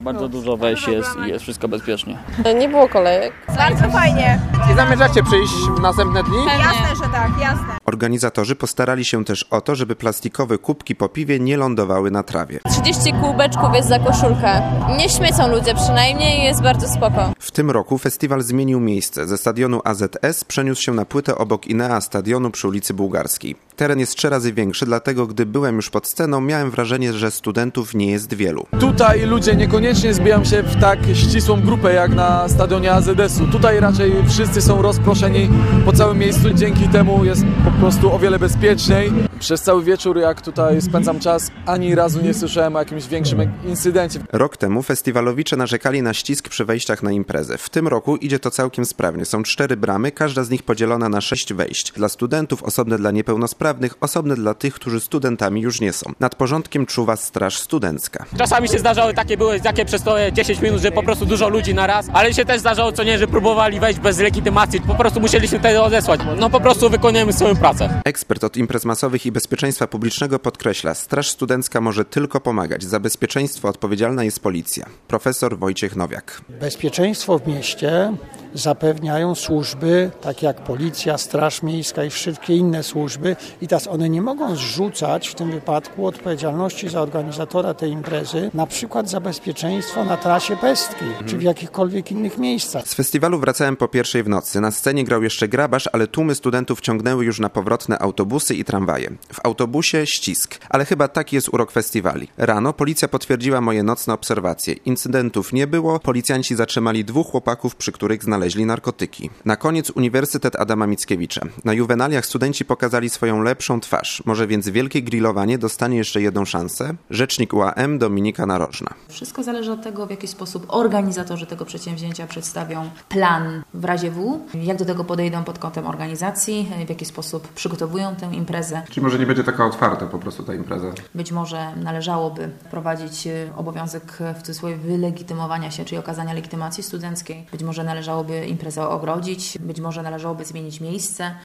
Bardzo dużo wejść jest i jest wszystko bezpiecznie. Nie było kolejek. Bardzo fajnie. Nie zamierzacie przyjść w następne dni? Jasne, że tak, jasne. Organizatorzy postarali się też o to, żeby plastikowe kubki po piwie nie lądowały na trawie. 30 kubeczków jest za koszulkę. Nie śmiecą ludzie przynajmniej i jest bardzo spoko. W tym roku festiwal zmienił miejsce. Ze stadionu AZS przeniósł się na płytę obok Inea stadionu przy ulicy Bułgarskiej. Teren jest 3 razy większy, dlatego gdy byłem już pod sceną, miałem wrażenie, że studentów nie jest wielu. Tutaj ludzie niekoniecznie zbijają się w tak ścisłą grupę jak na stadionie AZS-u. Tutaj raczej wszyscy są rozproszeni po całym miejscu. Dzięki temu jest po prostu o wiele bezpieczniej. Przez cały wieczór, jak tutaj spędzam czas, ani razu nie słyszałem o jakimś większym incydencie. Rok temu festiwalowicze narzekali na ścisk przy wejściach na imprezę. W tym roku idzie to całkiem sprawnie. Są 4 bramy, każda z nich podzielona na 6 wejść. Dla studentów, osobne dla niepełnosprawnych, osobne dla tych, którzy studentami już nie są. Nad porządkiem czuwa straż studencka. Czasami się zdarzały takie przez to 10 minut, że po prostu dużo ludzi na raz, ale się też zdarzało co nie, że próbowali wejść bez legitymacji. Po prostu musieliśmy wtedy odesłać. No po prostu wykonujemy swoją pracę. Ekspert od imprez masowych i bezpieczeństwa publicznego podkreśla, straż studencka może tylko pomagać. Za bezpieczeństwo odpowiedzialna jest policja. Profesor Wojciech Nowiak. Bezpieczeństwo w mieście zapewniają służby, takie jak policja, straż miejska i wszystkie inne służby i teraz one nie mogą zrzucać w tym wypadku odpowiedzialności za organizatora tej imprezy, na przykład za bezpieczeństwo na trasie Pestki, czy w jakichkolwiek innych miejscach. Z festiwalu wracałem po 1:00 w nocy. Na scenie grał jeszcze grabarz, ale tłumy studentów ciągnęły już na powrotne autobusy i tramwaje. W autobusie ścisk, ale chyba taki jest urok festiwali. Rano policja potwierdziła moje nocne obserwacje. Incydentów nie było, policjanci zatrzymali 2 chłopaków, przy których znaleźli narkotyki. Na koniec Uniwersytet Adama Mickiewicza. Na juwenaliach studenci pokazali swoją lepszą twarz. Może więc wielkie grillowanie dostanie jeszcze jedną szansę? Rzecznik UAM Dominika Narożna. Wszystko zależy od tego, w jaki sposób organizatorzy tego przedsięwzięcia przedstawią plan w razie W, jak do tego podejdą pod kątem organizacji, w jaki sposób przygotowują tę imprezę. Czyli może nie będzie taka otwarta po prostu ta impreza? Być może należałoby wprowadzić obowiązek w cudzysłowie wylegitymowania się, czyli okazania legitymacji studenckiej. Być może należałoby imprezę ogrodzić, być może należałoby zmienić miejsce.